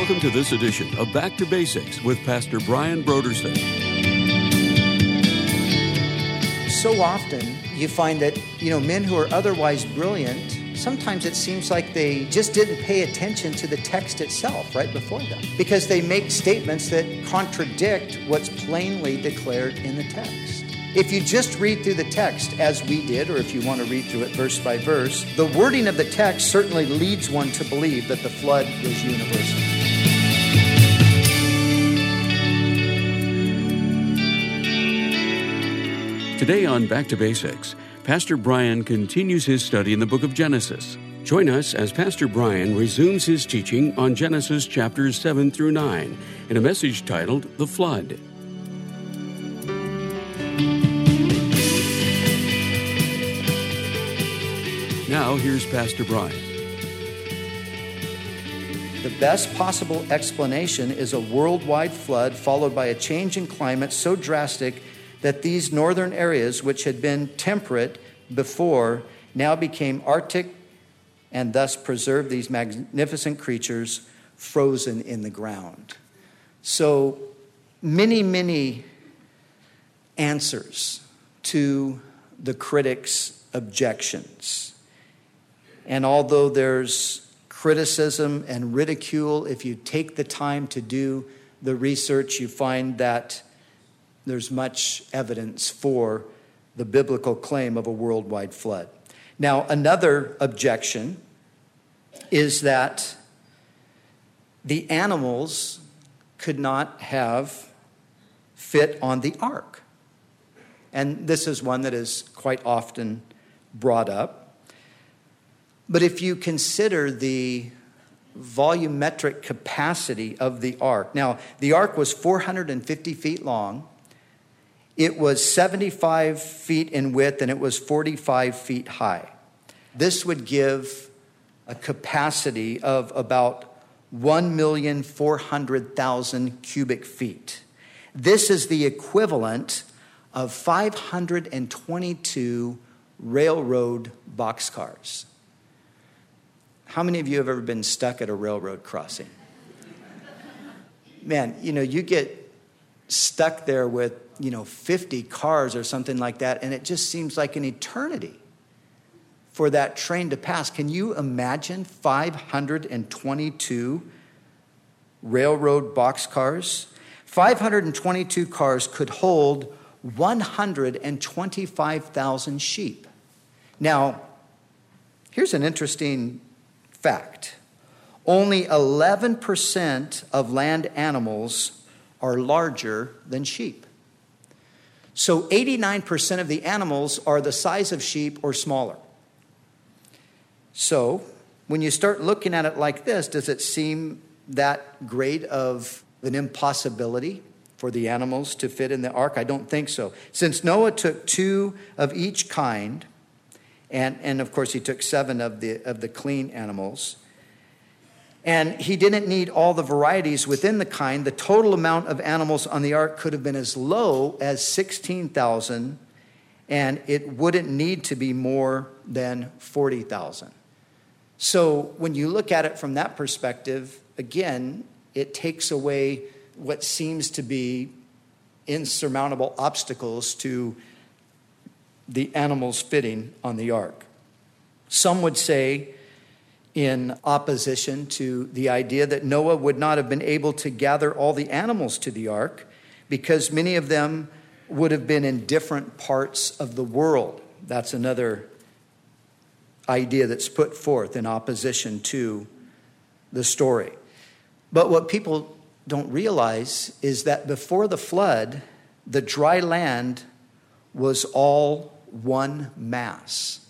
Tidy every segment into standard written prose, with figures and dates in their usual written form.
Welcome to this edition of Back to Basics with Pastor Brian Brodersen. So often you find that, men who are otherwise brilliant, sometimes it seems like they just didn't pay attention to the text itself right before them, because they make statements that contradict what's plainly declared in the text. If you just read through the text as we did, or if you want to read through it verse by verse, the wording of the text certainly leads one to believe that the flood was universal. Today on Back to Basics, Pastor Brian continues his study in the book of Genesis. Join us as Pastor Brian resumes his teaching on Genesis chapters 7 through 9 in a message titled The Flood. Now, here's Pastor Brian. The best possible explanation is a worldwide flood followed by a change in climate so drastic that these northern areas, which had been temperate before, now became Arctic and thus preserved these magnificent creatures frozen in the ground. So many answers to the critics' objections. And although there's criticism and ridicule, if you take the time to do the research, you find that there's much evidence for the biblical claim of a worldwide flood. Now, another objection is that the animals could not have fit on the ark. And this is one that is quite often brought up. But if you consider the volumetric capacity of the ark, now the ark was 450 feet long, it was 75 feet in width, and it was 45 feet high. This would give a capacity of about 1,400,000 cubic feet. This is the equivalent of 522 railroad boxcars. How many of you have ever been stuck at a railroad crossing? Man, you get stuck there with, 50 cars or something like that, and it just seems like an eternity for that train to pass. Can you imagine 522 railroad boxcars? 522 cars could hold 125,000 sheep. Now, here's an interesting fact. Only 11% of land animals are larger than sheep. So 89% of the animals are the size of sheep or smaller. So when you start looking at it like this, does it seem that great of an impossibility for the animals to fit in the ark? I don't think so. Since Noah took 2 of each kind, and of course he took 7 of the clean animals, and he didn't need all the varieties within the kind, the total amount of animals on the ark could have been as low as 16,000, and it wouldn't need to be more than 40,000. So when you look at it from that perspective, again, it takes away what seems to be insurmountable obstacles to the animals fitting on the ark. Some would say, in opposition to the idea, that Noah would not have been able to gather all the animals to the ark because many of them would have been in different parts of the world. That's another idea that's put forth in opposition to the story. But what people don't realize is that before the flood, the dry land was all one mass.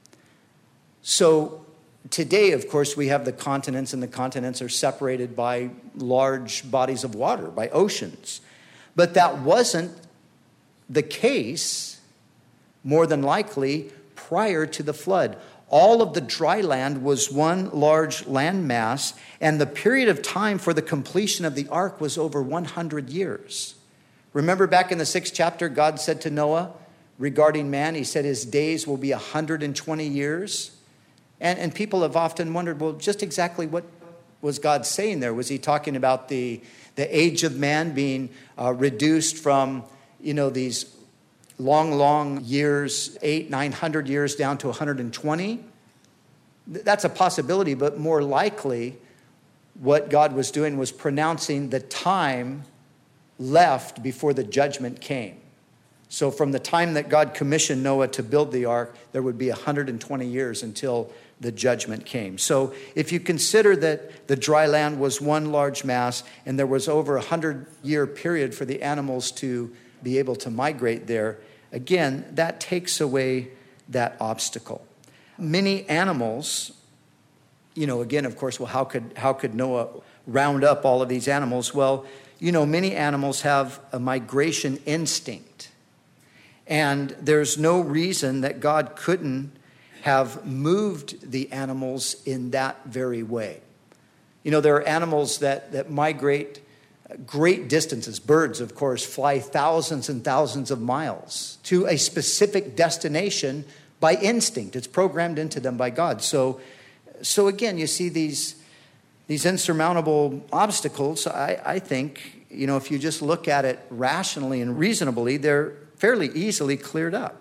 So today, of course, we have the continents, and the continents are separated by large bodies of water, by oceans. But that wasn't the case, more than likely, prior to the flood. All of the dry land was one large land mass, and the period of time for the completion of the ark was over 100 years. Remember back in the 6th chapter, God said to Noah regarding man, he said his days will be 120 years. And people have often wondered, well, just exactly what was God saying there? Was he talking about the age of man being reduced from, these long years, 800-900 years down to 120? That's a possibility, but more likely what God was doing was pronouncing the time left before the judgment came. So from the time that God commissioned Noah to build the ark, there would be 120 years until the judgment came. So if you consider that the dry land was one large mass and there was over 100-year period for the animals to be able to migrate there, again, that takes away that obstacle. Many animals, again, of course, well, how could Noah round up all of these animals? Well, many animals have a migration instinct. And there's no reason that God couldn't have moved the animals in that very way. There are animals that migrate great distances. Birds, of course, fly thousands and thousands of miles to a specific destination by instinct. It's programmed into them by God. So again, you see these insurmountable obstacles. I think, if you just look at it rationally and reasonably, they're fairly easily cleared up.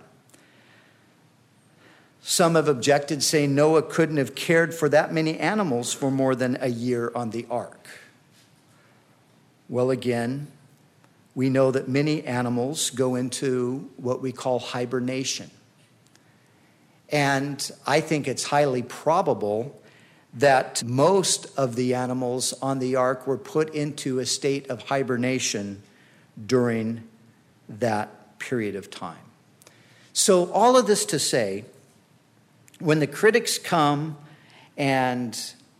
Some have objected, saying Noah couldn't have cared for that many animals for more than a year on the ark. Well, again, we know that many animals go into what we call hibernation. And I think it's highly probable that most of the animals on the ark were put into a state of hibernation during that period of time. So all of this to say, when the critics come and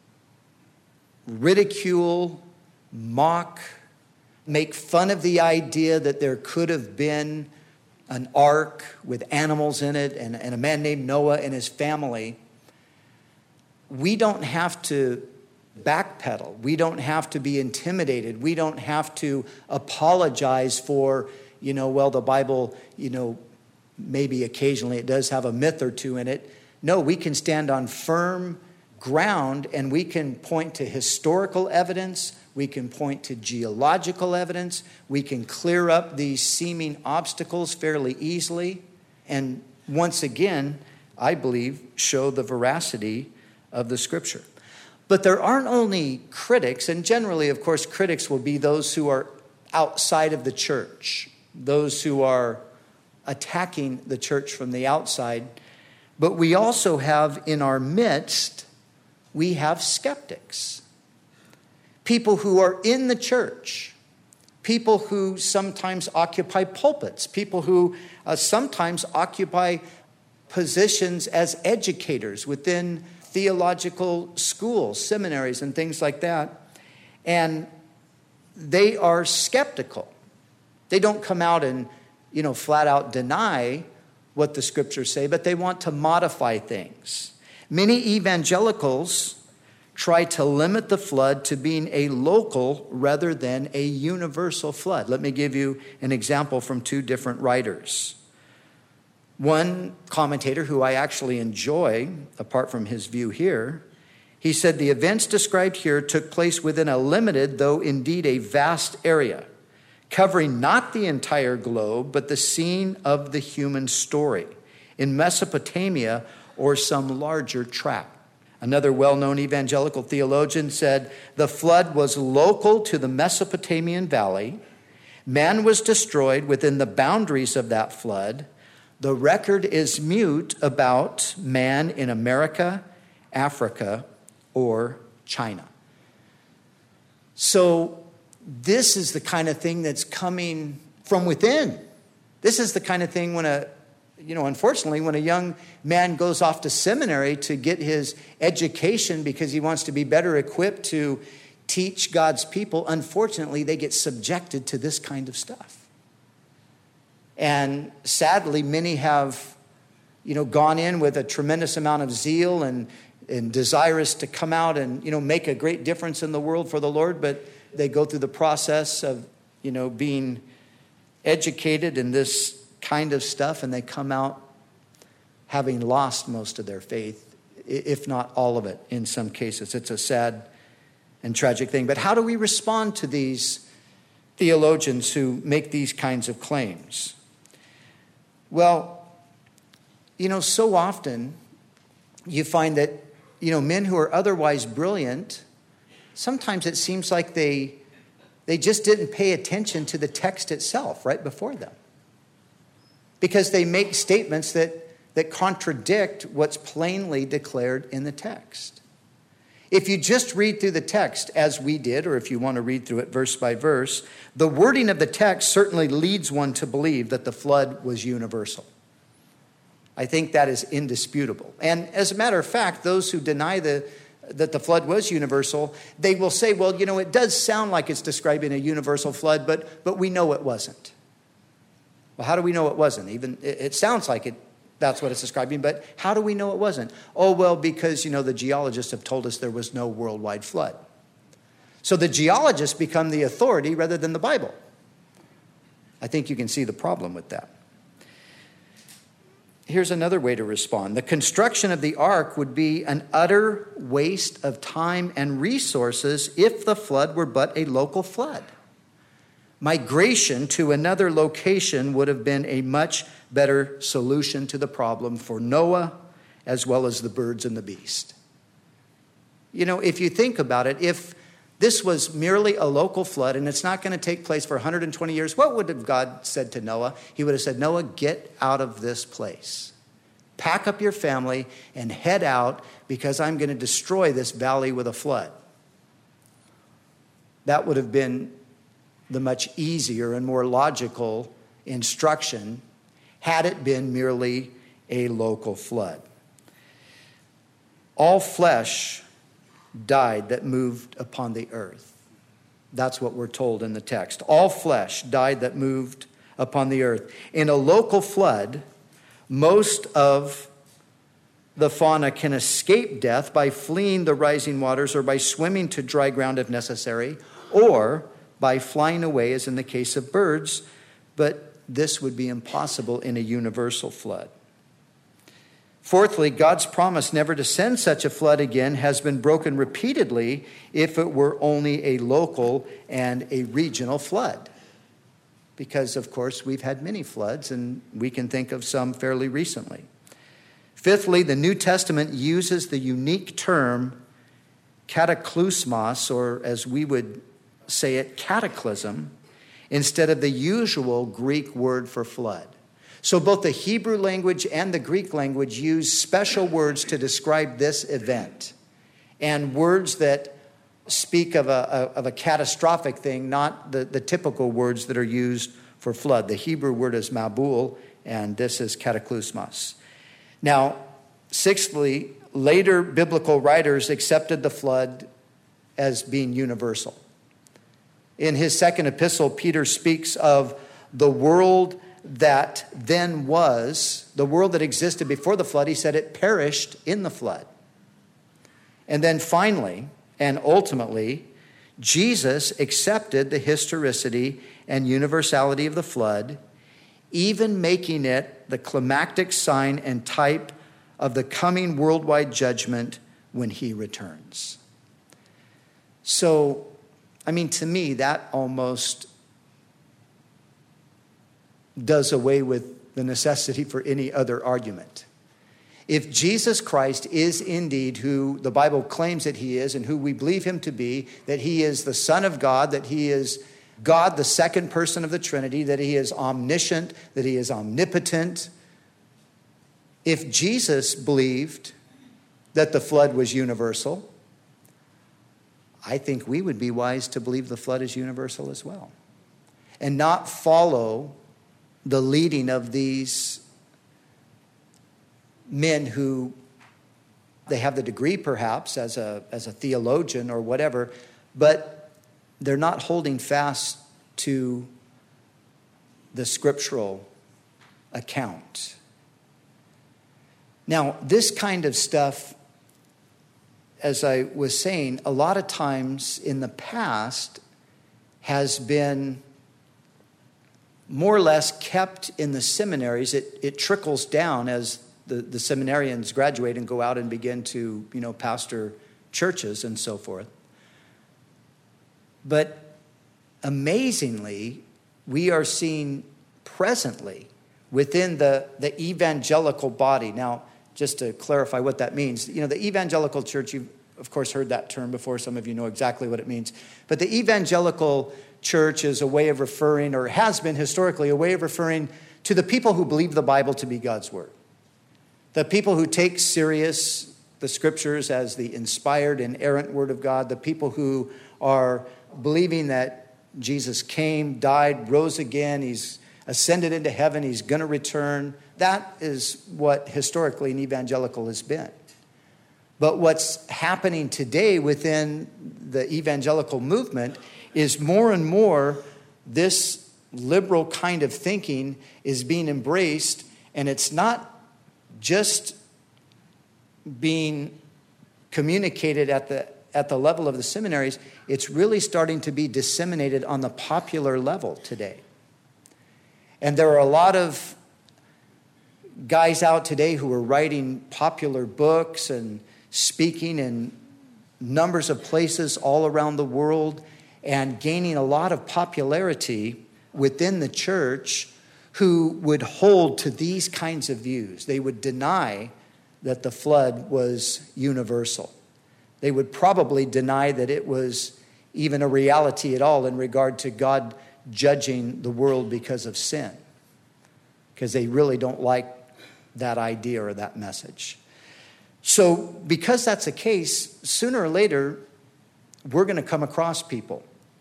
ridicule, mock, make fun of the idea that there could have been an ark with animals in it and a man named Noah and his family, we don't have to backpedal. We don't have to be intimidated. We don't have to apologize for, the Bible, maybe occasionally it does have a myth or two in it. No, we can stand on firm ground and we can point to historical evidence. We can point to geological evidence. We can clear up these seeming obstacles fairly easily. And once again, I believe, show the veracity of the Scripture. But there aren't only critics, and generally, of course, critics will be those who are outside of the church, those who are attacking the church from the outside. But we also have in our midst, we have skeptics. People who are in the church, people who sometimes occupy pulpits, people who sometimes occupy positions as educators within theological schools, seminaries, and things like that. And they are skeptical. They don't come out and, flat out deny what the Scriptures say, but they want to modify things. Many evangelicals try to limit the flood to being a local rather than a universal flood. Let me give you an example from two different writers. One commentator who I actually enjoy, apart from his view here, he said the events described here took place within a limited, though indeed a vast area, covering not the entire globe, but the scene of the human story in Mesopotamia or some larger tract. Another well-known evangelical theologian said the flood was local to the Mesopotamian valley. Man was destroyed within the boundaries of that flood. The record is mute about man in America, Africa, or China. So this is the kind of thing that's coming from within. This is the kind of thing unfortunately, when a young man goes off to seminary to get his education because he wants to be better equipped to teach God's people, unfortunately, they get subjected to this kind of stuff. And sadly, many have, gone in with a tremendous amount of zeal and desirous to come out and, make a great difference in the world for the Lord, but they go through the process of, being educated in this kind of stuff, and they come out having lost most of their faith, if not all of it in some cases. It's a sad and tragic thing. But how do we respond to these theologians who make these kinds of claims? Well, so often you find that, men who are otherwise brilliant, sometimes it seems like they just didn't pay attention to the text itself right before them. Because they make statements that contradict what's plainly declared in the text. If you just read through the text as we did, or if you want to read through it verse by verse, the wording of the text certainly leads one to believe that the flood was universal. I think that is indisputable. And as a matter of fact, those who deny that the flood was universal, they will say, well, it does sound like it's describing a universal flood, but we know it wasn't. Well, how do we know it wasn't? Even it sounds like that's what it's describing, but how do we know it wasn't? Oh, well, because, the geologists have told us there was no worldwide flood. So the geologists become the authority rather than the Bible. I think you can see the problem with that. Here's another way to respond. The construction of the ark would be an utter waste of time and resources if the flood were but a local flood. Migration to another location would have been a much better solution to the problem for Noah as well as the birds and the beast. If you think about it, if this was merely a local flood and it's not going to take place for 120 years, what would have God said to Noah? He would have said, Noah, get out of this place. Pack up your family and head out because I'm going to destroy this valley with a flood. That would have been the much easier and more logical instruction had it been merely a local flood. All flesh died that moved upon the earth. That's what we're told in the text. All flesh died that moved upon the earth. In a local flood, most of the fauna can escape death by fleeing the rising waters or by swimming to dry ground if necessary, or by flying away, as in the case of birds, but this would be impossible in a universal flood. Fourthly, God's promise never to send such a flood again has been broken repeatedly if it were only a local and a regional flood. Because, of course, we've had many floods, and we can think of some fairly recently. Fifthly, the New Testament uses the unique term cataclysmos, or as we would say it, cataclysm, instead of the usual Greek word for flood. So both the Hebrew language and the Greek language use special words to describe this event, and words that speak of a catastrophic thing, not the typical words that are used for flood. The Hebrew word is mabul, and this is cataclysmos. Now, sixthly, later biblical writers accepted the flood as being universal. In his second epistle, Peter speaks of the world that then was, the world that existed before the flood. He said it perished in the flood. And then finally, and ultimately, Jesus accepted the historicity and universality of the flood, even making it the climactic sign and type of the coming worldwide judgment when he returns. So, to me, that almost does away with the necessity for any other argument. If Jesus Christ is indeed who the Bible claims that he is and who we believe him to be, that he is the Son of God, that he is God, the second person of the Trinity, that he is omniscient, that he is omnipotent. If Jesus believed that the flood was universal, I think we would be wise to believe the flood is universal as well, and not follow the leading of these men who, they have the degree perhaps as a theologian or whatever, but they're not holding fast to the scriptural account. Now, this kind of stuff, as I was saying, a lot of times in the past has been more or less kept in the seminaries. It trickles down as the seminarians graduate and go out and begin to, pastor churches and so forth. But amazingly, we are seeing presently within the evangelical body. Now, just to clarify what that means, the evangelical church, you've of course heard that term before. Some of you know exactly what it means. But the evangelical church is a way of referring, or has been historically, a way of referring to the people who believe the Bible to be God's word. The people who take serious the scriptures as the inspired, inerrant word of God. The people who are believing that Jesus came, died, rose again. He's ascended into heaven. He's going to return. That is what historically an evangelical has been. But what's happening today within the evangelical movement is more and more this liberal kind of thinking is being embraced, and it's not just being communicated at the level of the seminaries. It's really starting to be disseminated on the popular level today. And there are a lot of guys out today who are writing popular books and speaking in numbers of places all around the world and gaining a lot of popularity within the church, who would hold to these kinds of views. They would deny that the flood was universal. They would probably deny that it was even a reality at all in regard to God judging the world because of sin, because they really don't like that idea or that message. So because that's the case, sooner or later, we're going to come across people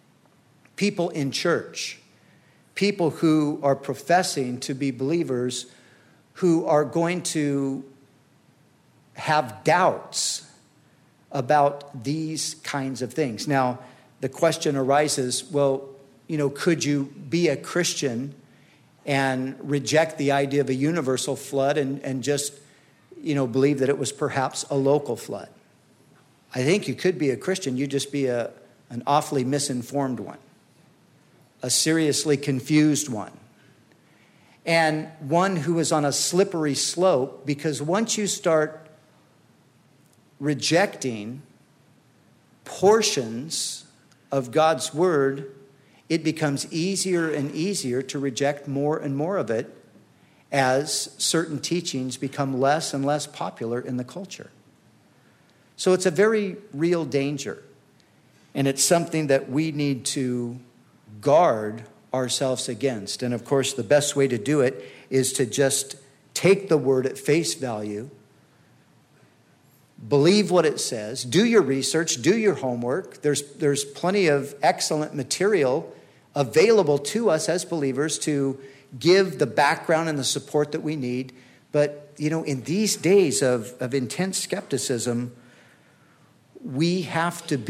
in church, people who are professing to be believers, who are going to have doubts about these kinds of things. Now, the question arises, well, could you be a Christian and reject the idea of a universal flood and just believe that it was perhaps a local flood? I think you could be a Christian. You'd just be an awfully misinformed one, a seriously confused one, and one who is on a slippery slope, because once you start rejecting portions of God's word, it becomes easier and easier to reject more and more of it as certain teachings become less and less popular in the culture. So it's a very real danger, and it's something that we need to guard ourselves against. And of course, the best way to do it is to just take the word at face value, believe what it says, do your research, do your homework. There's plenty of excellent material available to us as believers to give the background and the support that we need. But, in these days of intense skepticism, we have to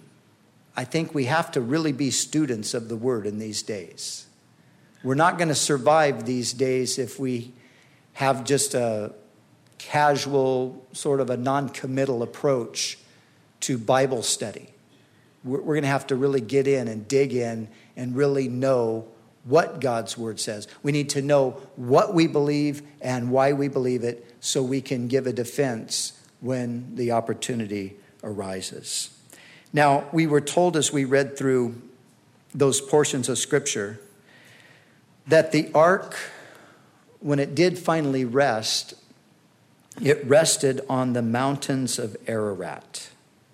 really be students of the word in these days. We're not going to survive these days if we have just a casual, sort of a non-committal approach to Bible study. We're going to have to really get in and dig in and really know what God's word says. We need to know what we believe and why we believe it, so we can give a defense when the opportunity arises. Now, we were told as we read through those portions of Scripture that the ark, when it did finally rest, it rested on the mountains of Ararat.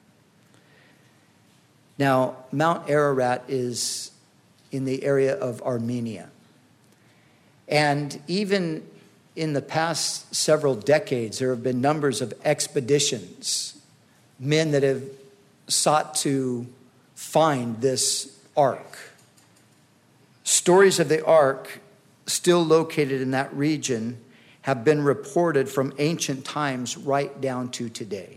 Now, Mount Ararat is in the area of Armenia. And even in the past several decades, there have been numbers of expeditions, men that have sought to find this ark. Stories of the ark, still located in that region, have been reported from ancient times right down to today.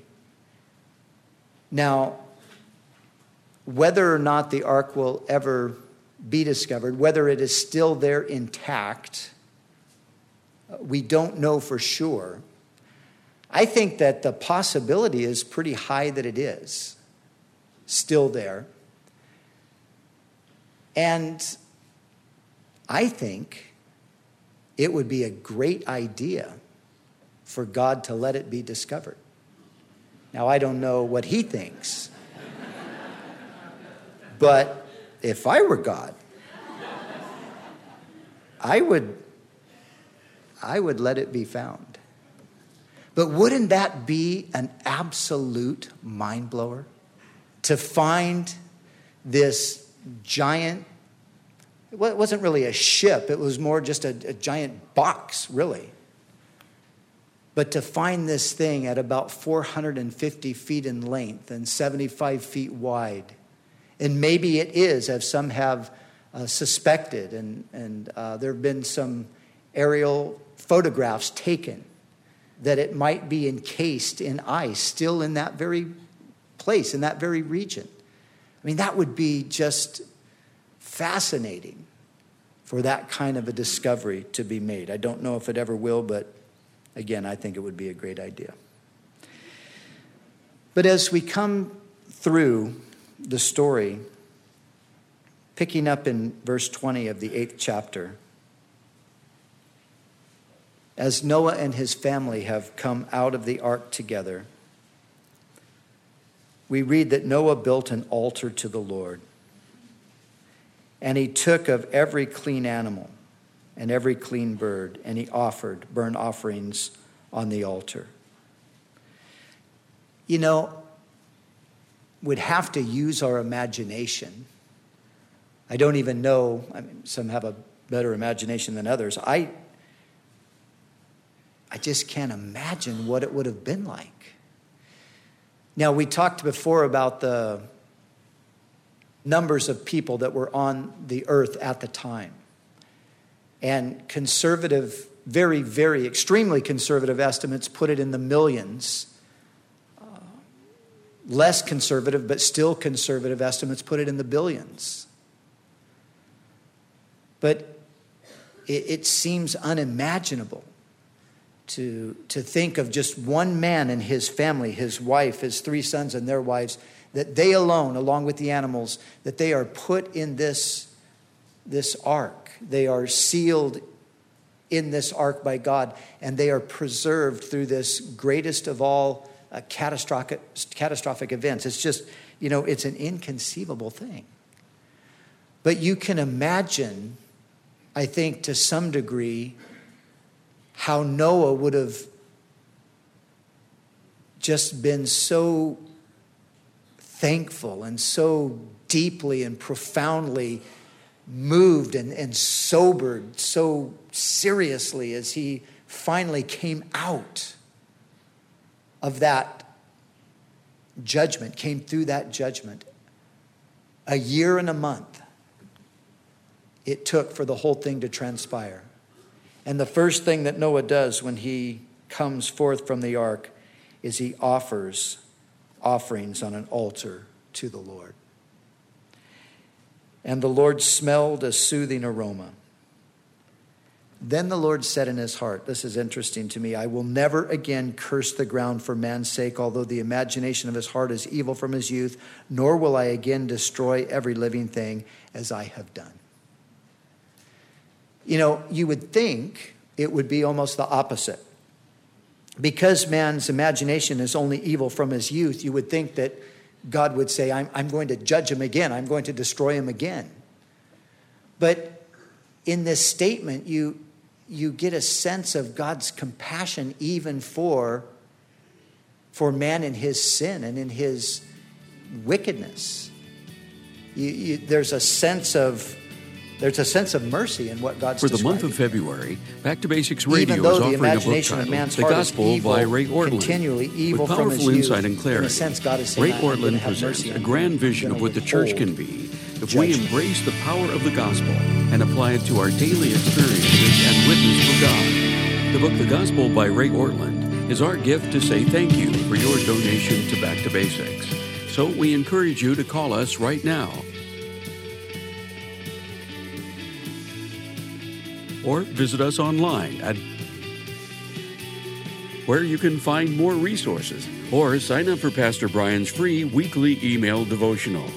Now, whether or not the ark will ever be discovered, whether it is still there intact, we don't know for sure. I think that the possibility is pretty high that it is still there. And I think it would be a great idea for God to let it be discovered. Now, I don't know what he thinks, But if I were God, I would let it be found. But wouldn't that be an absolute mind blower? To find this giant, well, it wasn't really a ship, it was more just a giant box, really. But to find this thing at about 450 feet in length and 75 feet wide, and maybe it is, as some have suspected, and there have been some aerial photographs taken, that it might be encased in ice, still in that very place, in that very region. I mean, that would be just fascinating for that kind of a discovery to be made. I don't know if it ever will, but again, I think it would be a great idea. But as we come through the story, picking up in verse 20 of the 8th chapter, as Noah and his family have come out of the ark together, we read that Noah built an altar to the Lord. And he took of every clean animal and every clean bird, and he offered burnt offerings on the altar. You know, we'd have to use our imagination. I don't even know, I mean, some have a better imagination than others. I just can't imagine what it would have been like. Now, we talked before about the numbers of people that were on the earth at the time. And conservative, very, very, extremely conservative estimates put it in the millions. Less conservative, but still conservative estimates put it in the billions. But it seems unimaginable to think of just one man and his family, his wife, his 3 sons and their wives, that they alone, along with the animals, that they are put in this ark. They are sealed in this ark by God, and they are preserved through this greatest of all catastrophic events. It's just, it's an inconceivable thing. But you can imagine, I think, to some degree, how Noah would have just been so thankful and so deeply and profoundly moved and sobered so seriously as he finally came out of that judgment, came through that judgment. A year and a month it took for the whole thing to transpire. And the first thing that Noah does when he comes forth from the ark is he offers offerings on an altar to the Lord. And the Lord smelled a soothing aroma. Then the Lord said in his heart, this is interesting to me, I will never again curse the ground for man's sake, although the imagination of his heart is evil from his youth, nor will I again destroy every living thing as I have done. You would think it would be almost the opposite. Because man's imagination is only evil from his youth, you would think that God would say, I'm going to judge him again. I'm going to destroy him again. But in this statement, you get a sense of God's compassion even for man in his sin and in his wickedness. There's a sense of mercy in what God's For the month describing. of February, Back to Basics Radio Even though is the offering a book imagination of titled man's The heart is Gospel evil, by Ray Ortlund. continually evil With from his powerful youth, insight and in clarity, a sense, God is saying, Ray I'm going to Ortlund have presents mercy a on grand you. vision I'm of what the gonna church withhold can be if we judgment. embrace the power of the gospel and apply it to our daily experiences and witness for God. The book The Gospel by Ray Ortlund is our gift to say thank you for your donation to Back to Basics. So we encourage you to call us right now. Or visit us online at where you can find more resources, or sign up for Pastor Brian's free weekly email devotional.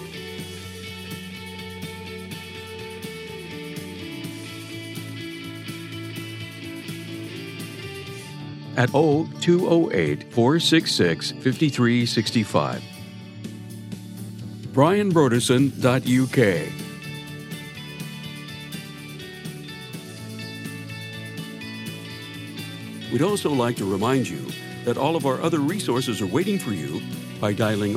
At 0208-466-5365. brianbroderson.uk. We'd also like to remind you that all of our other resources are waiting for you by dialing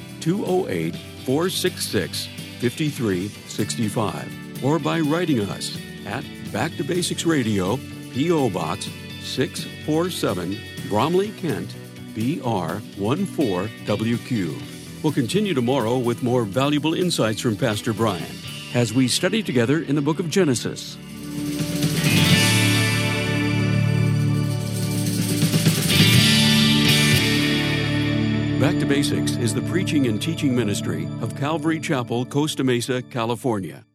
0208-466-5365 or by writing us at Back to Basics Radio, P.O. Box 647, Bromley, Kent, BR 14WQ. We'll continue tomorrow with more valuable insights from Pastor Brian as we study together in the book of Genesis. Back to Basics is the preaching and teaching ministry of Calvary Chapel, Costa Mesa, California.